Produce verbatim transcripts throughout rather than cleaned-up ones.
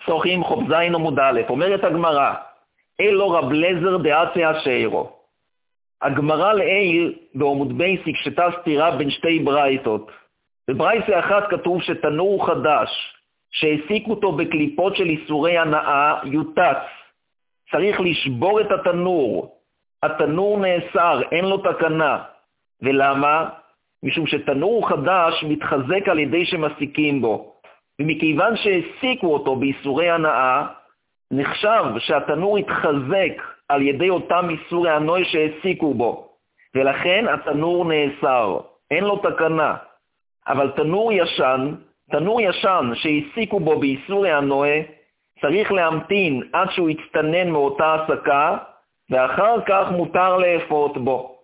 סוחים חובזין עמוד א', אומרת הגמרא, אלו רב לזר דעצי השאירו. הגמרא לעיל בעמוד בייסיק שתה סתירה בין שתי ברייתות. בברייסה אחת כתוב שתנור חדש, שהעסיק אותו בקליפות של איסורי הנאה, יוטץ. צריך לשבור את התנור. התנור נאסר, אין לו תקנה. ולמה? משום שתנור חדש מתחזק על ידי שמסיקים בו. ומכיוון שהעסיקו אותו באיסורי הנאה, נחשב שהתנור התחזק על ידי אותם איסורי הנאה שהעסיקו בו. ולכן התנור נאסר, אין לו תקנה. אבל תנור ישן, תנור ישן שהעסיקו בו באיסורי הנאה, צריך להמתין עד שהוא יצטנן מאותה הסקה, ואחר כך מותר לאפות בו.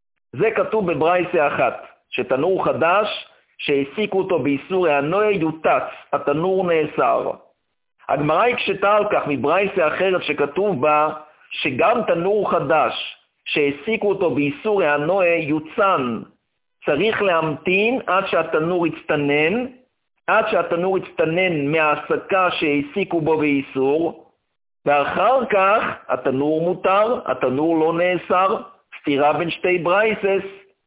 זה כתוב בברייסה אחת, שתנור חדש שהעסיקו אותו באיסורי הנאה יוטץ, התנור נאסר. הגמרא הקשתה על כך מברייסה אחרת שכתוב בה שגם תנור חדש שהעסיקו אותו באיסורי הנאה יוצן, צריך להמתין עד שהתנור יצטנן, עד שהתנור יצטנן מההסקה שהעסיקו בו באיסור, ואחר כך התנור מותר, התנור לא נאסר, סתירה בין שתי ברייסס.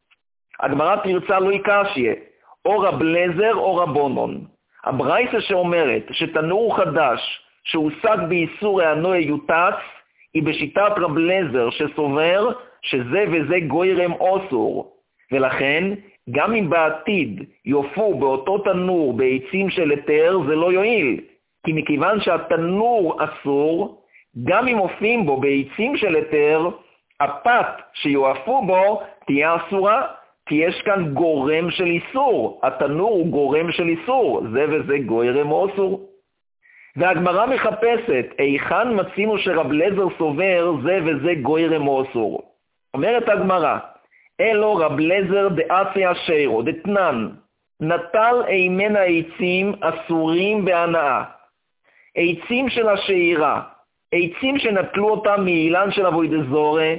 הגמרא תרצה לא יקשיה, או רב לזר או רבונון. הברייסה שאומרת שתנור חדש שהושג באיסורי הנאה יוטץ, היא בשיטת רב לזר שסובר שזה וזה גוירם אוסור. ולכן, גם אם בעתיד יופו באותו תנור בעצים של היתר, זה לא יועיל. כי מכיוון שהתנור אסור, גם אם מופיעים בו בעצים של היתר, הפת שיואפו בו תהיה אסורה, כי יש כאן גורם של איסור. התנור הוא גורם של איסור, זה וזה גוירם אוסור. והגמרא מחפשת, היכן מצינו שרב לזר סובר זה וזה גוירם אוסור. אומרת הגמרא, אלו רב לזר דעצי השאירו, דתנן, נטל אימן העצים אסורים בהנאה. עצים של השאירה, עצים שנטלו אותם מאילן של אבוידזורה,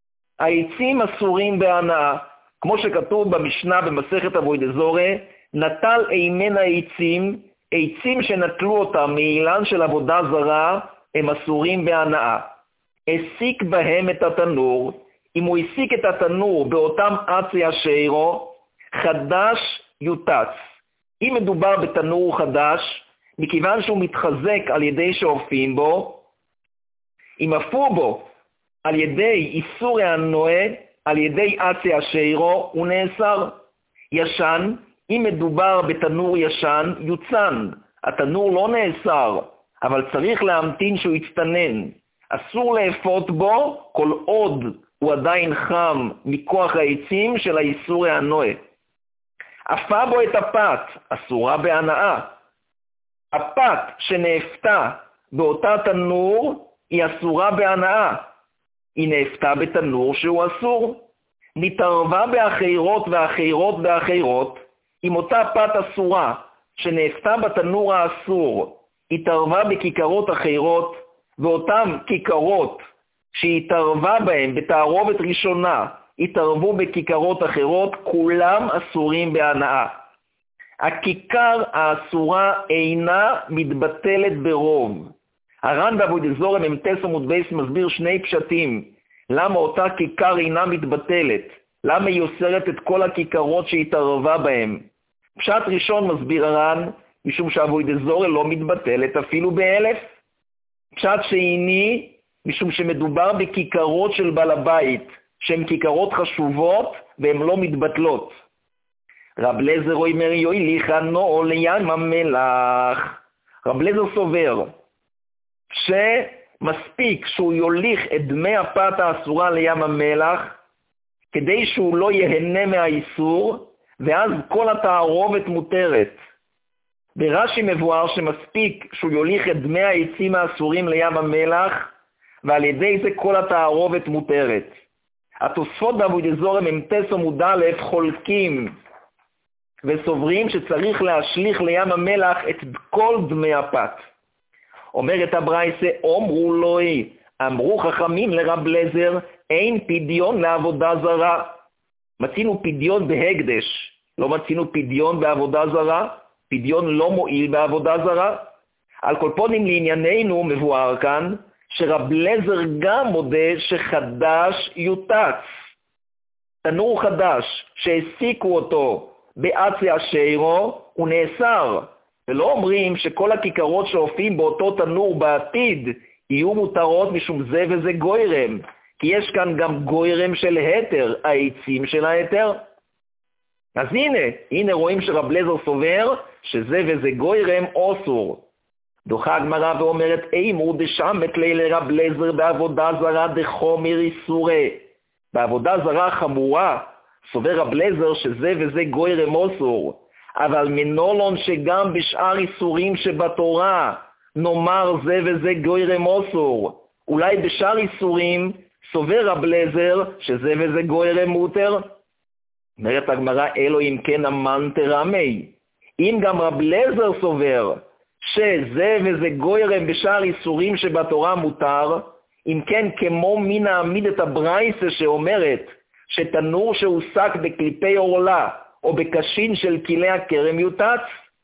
העצים אסורים בהנאה. כמו שכתוב במשנה במסכת אבוידזורה, נטל אימן העצים, עצים שנטלו אותם מאילן של עבודה זרה, הם אסורים בהנאה. העסיק בהם את התנור, אם הוא העסיק את התנור באותם עצי השאירו, חדש יוטץ. אם מדובר בתנור חדש, מכיוון שהוא מתחזק על ידי שאופים בו, אם אפו בו על ידי איסורי הנאה, על ידי עצי השאירו, הוא נאסר. ישן, אם מדובר בתנור ישן, יוצן. התנור לא נאסר, אבל צריך להמתין שהוא יצטנן. אסור לאפות בו כל עוד הוא עדיין חם מכוח העצים של האיסורי הנאה. אפה בו את הפת, אסורה בהנאה. הפת שנאפתה באותה תנור היא אסורה בהנאה. היא נאפתה בתנור שהוא אסור. נתערבה באחירות ואחירות באחירות, עם אותה פת אסורה שנאפתה בתנור האסור, התערבה בכיכרות אחירות, ואותן כיכרות שהתערבה בהן בתערובת ראשונה, התערבו בכיכרות אחרות, כולם אסורים בהנאה. הכיכר האסורה אינה מתבטלת ברוב. הר"ן באבוידזורה ממתס עמוד בייס מסביר שני פשטים. למה אותה כיכר אינה מתבטלת? למה היא אוסרת את כל הכיכרות שהתערבה בהן? פשט ראשון מסביר הר"ן, משום שאבוידזורה לא מתבטלת אפילו באלף. פשט שני, משום שמדובר בכיכרות של בעל הבית, שהן כיכרות חשובות והן לא מתבטלות. רב לזר אומר יויליך נו לים המלח. רב לזר סובר שמספיק שהוא יוליך את דמי הפת האסורה לים המלח, כדי שהוא לא יהנה מהאיסור, ואז כל התערובת מותרת. ברש"י מבואר שמספיק שהוא יוליך את דמי העצים האסורים לים המלח, ועל ידי זה כל התערובת מותרת. התוספות באבוידזורה ממתס עמוד א' חולקים וסוברים שצריך להשליך לים המלח את כל דמי הפת. אומרת הברייסה, אומרו לוי, אמרו חכמים לרב לזר, אין פדיון לעבודה זרה. מצינו פדיון בהקדש, לא מצינו פדיון בעבודה זרה. פדיון לא מועיל בעבודה זרה. על כל פונים לענייננו מבואר כאן, שרב לזר גם מודה שחדש יוטץ. תנור חדש שהסיקו אותו באצי השיירו הוא נאסר, ולא אומרים שכל הכיכרות שהופיעים באותו תנור בעתיד יהיו מותרות משום זה וזה גוירם, כי יש כאן גם גוירם של היתר, העצים של היתר. אז הנה, הנה רואים שרב לזר סובר שזה וזה גוירם אוסור. דוחה הגמרא ואומרת, אימו דשמת לילה רב לזר בעבודה זרה דחומר איסורי. בעבודה זרה חמורה סובר רב לזר שזה וזה גוירם אוסור, אבל מנולון שגם בשאר איסורים שבתורה נאמר זה וזה גוירם אוסור. אולי בשאר איסורים סובר רב לזר שזה וזה גוירם מותר? אומרת הגמרא, אלו אם כן אמן תרמי. אם גם רב לזר סובר שזה וזה גוירם בשאר איסורים שבתורה מותר, אם כן כמו מי נעמיד את הברייסה שאומרת שתנור שהוסק בקליפי עורלה או בקשין של כלי הכרם יוטץ?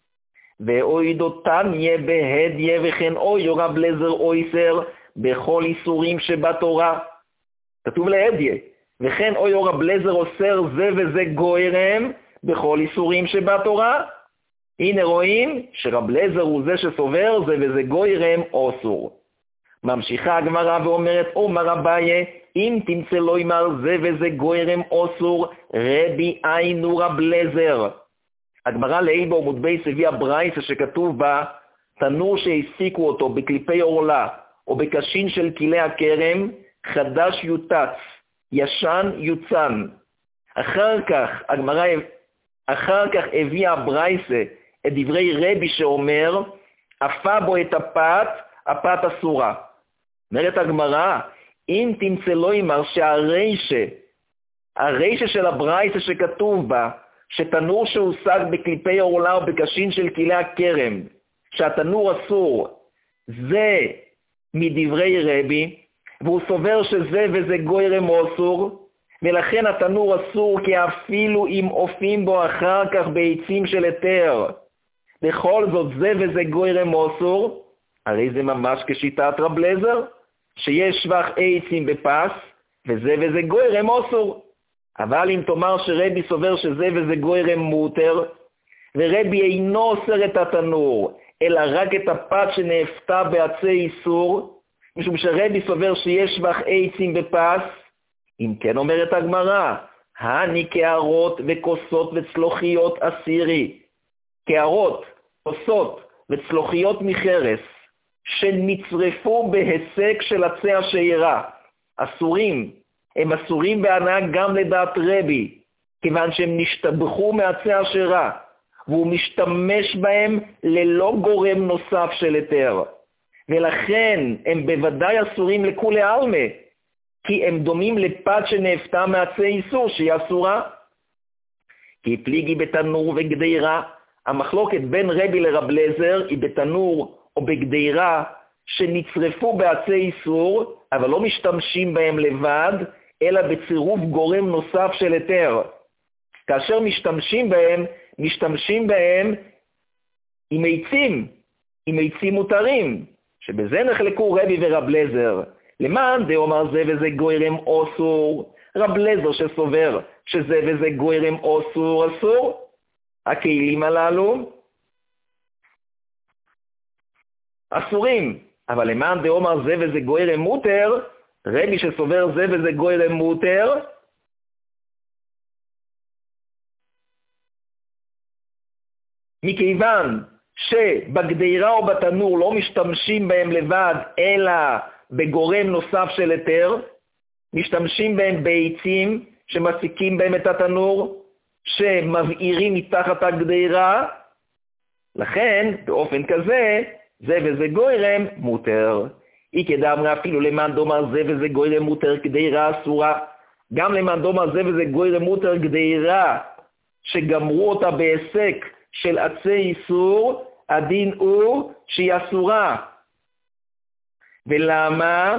ואוידותן יהיה בהדיה וכן אוי רב לזר אויסר בכל איסורים שבתורה. כתוב להדיה, וכן אוי רב לזר אוסר זה וזה גוירם בכל איסורים שבתורה. הנה רואים שרב לזר הוא זה שסובר זה וזה גוירם אוסור. ממשיכה הגמרא ואומרת, אומר אביי, אם תמצא לו אמר זה וזה גוירם אוסור, רבי עינו רב לזר. הגמרא לעיל בעמוד בייס הביאה ברייתא שכתוב בה, תנור שהסיקו אותו בקליפי עורלה או בקשין של כלי הכרם, חדש יוטץ, ישן יוצן. אחר כך הגמרא אחר כך הביאה הברייתא את דברי רבי שאומר, אפה בו את הפת, הפת אסורה. אומרת הגמרא, אם תמצא לו אמר שהריישה, הריישה של הברייתא שכתוב בה, שתנור שהושג בקליפי עורלה או בקשין של כלי הכרם, שהתנור אסור, זה מדברי רבי, והוא סובר שזה וזה גוירם אסור, ולכן התנור אסור כי אפילו אם אופים בו אחר כך בעצים של היתר, בכל זאת זה וזה גוירם אסור, הרי זה ממש כשיטת רב לזר, שיש שבח עצים בפס, וזה וזה גוירם אסור. אבל אם תאמר שרבי סובר שזה וזה גוירם מותר, ורבי אינו אוסר את התנור, אלא רק את הפת שנאפתה בעצי איסור, משום שרבי סובר שיש שבח עצים בפס, אם כן אומרת הגמרא, הני קערות וכוסות וצלוחיות אסירי. קערות, כוסות וצלוחיות מחרס, שנצרפו בהיסק של עצי השיירה, אסורים, הם אסורים בהנאה גם לדעת רבי, כיוון שהם נשתבחו מעצי השיירה, והוא משתמש בהם ללא גורם נוסף של היתר. ולכן הם בוודאי אסורים לכולי עלמא, כי הם דומים לפת שנאפתה מעצי איסור שהיא אסורה. כי פליגי בתנור וגדירה, המחלוקת בין רבי לרב לזר היא בתנור או בגדירה שנצרפו בעצי איסור, אבל לא משתמשים בהם לבד, אלא בצירוף גורם נוסף של היתר. כאשר משתמשים בהם, משתמשים בהם עם עצים, עם עצים מותרים, שבזה נחלקו רבי ורב לזר. למען דאמר זה וזה גוירם אסור, רב לזר שסובר שזה וזה גוירם אסור אסור. הכלים הללו אסורים, אבל למען דאמר זה וזה גוירם מותר, רבי שסובר זה וזה גוירם מותר, מכיוון שבגדירה או בתנור לא משתמשים בהם לבד, אלא בגורם נוסף של היתר, משתמשים בהם בעצים שמסיקים בהם את התנור, שמבעירים מתחת הגדירה, לכן באופן כזה, זה וזה גוירם מותר. אי כדאמר אפילו למען דאמר זה וזה גוירם מותר גדירה אסורה, גם למען דאמר זה וזה גוירם מותר גדירה, שגמרו אותה בהיסק של עצי איסור, הדין הוא שהיא אסורה. ולמה?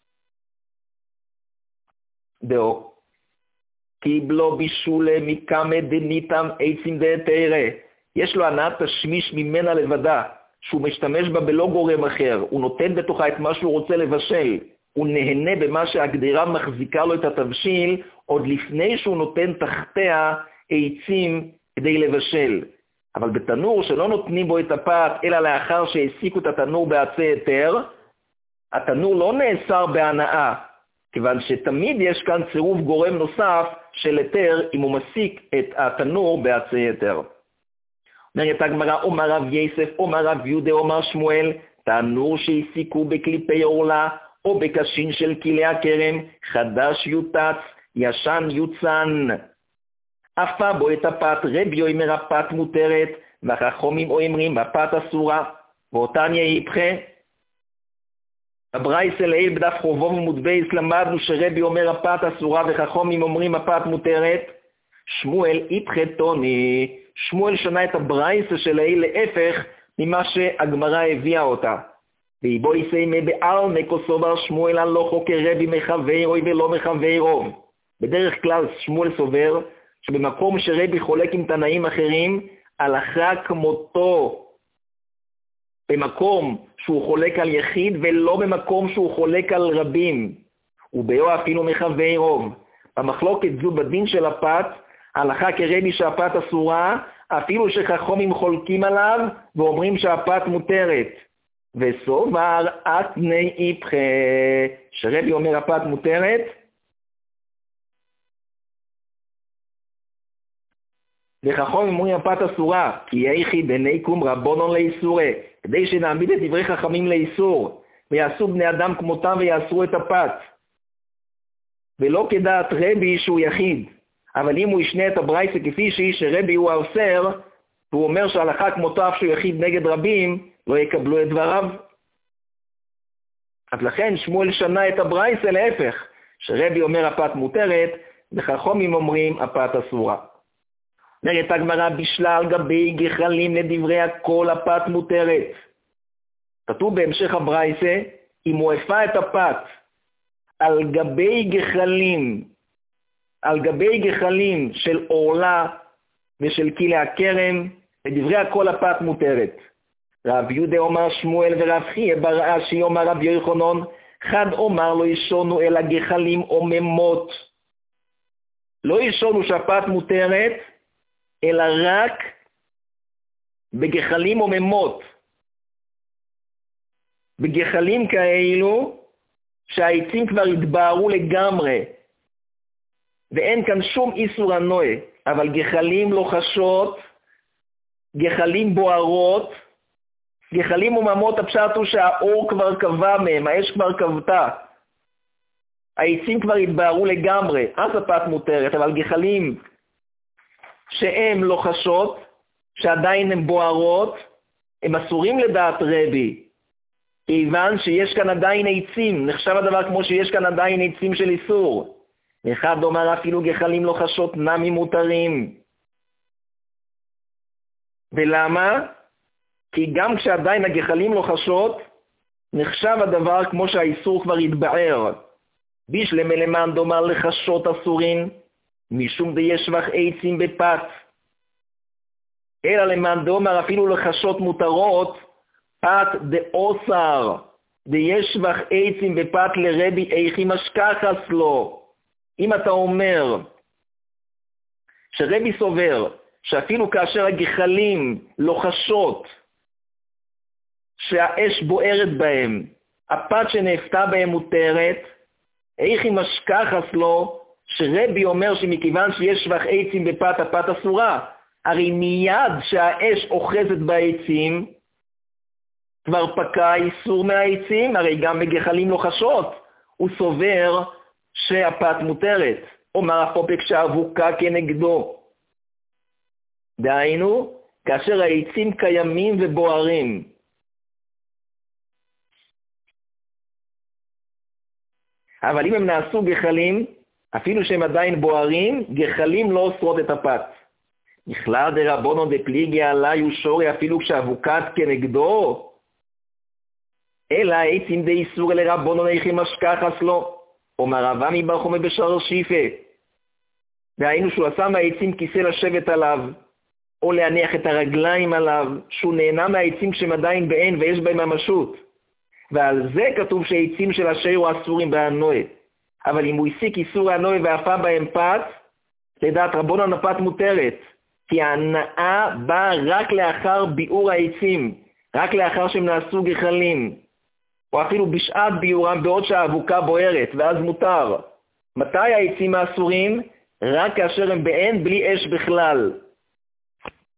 דאו. קיבלו בישולה מכמה דניתם עצים דהתרא. יש לו הנעת תשמיש ממנה לבדה. שהוא משתמש בה בלא גורם אחר, הוא נותן בתוכה את מה שהוא רוצה לבשל, הוא נהנה במה שהגדירה מחזיקה לו את התבשיל, עוד לפני שהוא נותן תחתיה עצים כדי לבשל. אבל בתנור שלא נותנים בו את הפת, אלא לאחר שהעסיקו את התנור בעצי היתר, התנור לא נאסר בהנאה, כיוון שתמיד יש כאן צירוף גורם נוסף של היתר, אם הוא מסיק את התנור בעצי היתר. אומרת הגמרא, אומר רב יוסף, אומר רב יהודה, אומר שמואל, תנור שהעסיקו בקליפי עורלה, או בקשין של כלי הכרם, חדש יוטץ, ישן יוצן. אפה בו את הפת, רבי אומר הפת מותרת, והחכמים אומרים הפת אסורה, ואותן יהיפכה. הברייתא לעיל בדף חובוב עמוד בייס למדנו שרבי אומר הפת אסורה וחכמים אומרים הפת מותרת. שמואל איפכתוני, שמואל שנה את הברייתא של לעיל להפך ממה שהגמרא הביאה אותה. ואיבו יסיימה בעלמא כוסובר שמואל הלא חוקר רבי מחברו ולא מחברו. בדרך כלל שמואל סובר שבמקום שרבי חולק עם תנאים אחרים, הלכה כמותו במקום שהוא חולק על יחיד ולא במקום שהוא חולק על רבים. ובאו אפילו מחברו. במחלוקת זו בדין של הפת, הלכה כרבי שהפת אסורה, אפילו שחכמים חולקים עליו ואומרים שהפת מותרת. וסובר אתני איפכה, שרבי אומר הפת מותרת, וחכמים אומרים הפת אסורה, כי יחי דניקום רבונון לאיסורי, כדי שנעמיד את דברי חכמים לאיסור, ויעשו בני אדם כמותם ויאסרו את הפת. ולא כדעת רבי שהוא יחיד, אבל אם הוא ישנה את הברייתא כפי שהיא שרבי הוא האוסר, והוא אומר שההלכה כמותו אף שהוא יחיד נגד רבים, לא יקבלו את דבריו. אז לכן שמואל שנה את הברייתא להפך, שרבי אומר הפת מותרת, וחכמים אומרים הפת אסורה. נראית הגמרא בשלה על גבי גחלים לדברי הכל הפת מותרת. כתוב בהמשך הברייתא, אם הוא הפה את הפת על גבי גחלים, על גבי גחלים של עורלה ושל כלי הכרם, לדברי הכל הפת מותרת. רב יהודה אומר שמואל ורב חייא בר אשי אומר רב יוחנן, חד אומר לא ישונו אלא גחלים עוממות. לא ישונו שהפת מותרת, אלא רק בגחלים עוממות. בגחלים כאלו שהעצים כבר התבהרו לגמרי, ואין כאן שום איסור הנועה, אבל גחלים לוחשות, גחלים בוערות, גחלים עוממות, הפשט הוא שהאור כבר קבע מהם, האש כבר קבתה, העצים כבר התבהרו לגמרי, אז הפת מותרת, אבל גחלים שהן לוחשות, שעדיין הן בוערות, הם אסורים לדעת רבי, כיוון שיש כאן עדיין עצים, נחשב הדבר כמו שיש כאן עדיין עצים של איסור. אחד אומר אפילו גחלים לוחשות נמי מותרים. ולמה? כי גם כשעדיין הגחלים לוחשות, נחשב הדבר כמו שהאיסור כבר התבער. בישלמה למען דומר לחשות אסורים, משום דישבח עצים בפת. אלא למען דומר אפילו לחשות מותרות, פת דאוסר, דישבח עצים בפת לרבי איכי משכחס לו. אם אתה אומר שרבי סובר שאפילו כאשר הגחלים לוחשות שהאש בוערת בהם, הפת שנאפתה בהם מותרת, איכי משכחס לו, שרבי אומר שמכיוון שיש שבח עצים בפת הפת אסורה, הרי מיד שהאש אוחזת בעצים, כבר פקע איסור מהעצים, הרי גם בגחלים לוחשות, הוא סובר שהפת מותרת, אומר הפופק שהאבוקה כנגדו. דהיינו, כאשר העצים קיימים ובוערים. אבל אם הם נעשו גחלים, אפילו שהם עדיין בוערים, גחלים לא אוסרות את הפת. נכלל דרבונו דפליגי עליו שורי אפילו כשאבוקת כנגדו, אלא עצים די איסור לרבונו איכי משכחס לו. אומר רבא מברחומי בשער שיפה. והיינו שהוא עשה מהעצים כיסא לשבת עליו. או להניח את הרגליים עליו, שהוא נהנה מהעצים כשהם עדיין בעין ויש בהם ממשות. ועל זה כתוב שהעצים של השיירו אסורים בהנועה. אבל אם הוא הסיק איסור הנועה ואפה בהם פת, לדעת רבונן הפת מותרת, כי ההנאה באה רק לאחר ביעור העצים, רק לאחר שהם נעשו גחלים, או אפילו בשעת ביעורם בעוד שהאבוקה בוערת, ואז מותר. מתי העצים האסורים? רק כאשר הם בעין בלי אש בכלל.